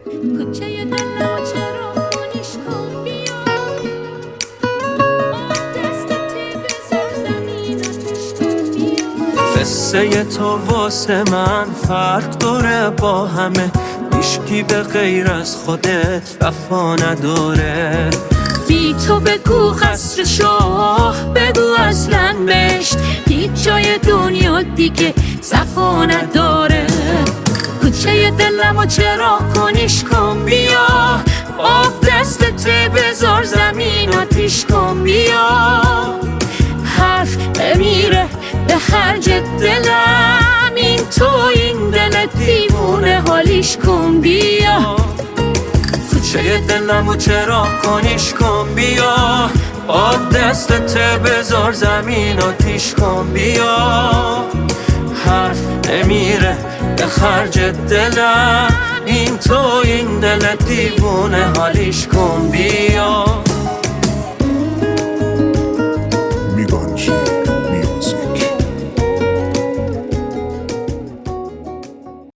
کوچه دلمو چرا کنیش کن بیا دست بذار زمین آتیش کن بیا قصه تو واسه من فرق داره با همه، هیچکی به غیر از خودت وفا نداره. بی تو بگو قصر شاه، بگو اصلا بهشت، هیچ جای دنیا دیگه صفا نداره. کوچه دلمو چرا کنیش کن بیا آب دستت بذار زمین آتیش کن بیا حرف نمیره به خرج دلم، این تو این دل دیوونه حالیش کن بیا کوچه دلمو چرا کنیش کن بیا آب دستت بذار زمین آتیش کن بیا حرف نمیره به خرج دلم، این تو این دل دیوونه حالیش کن بیا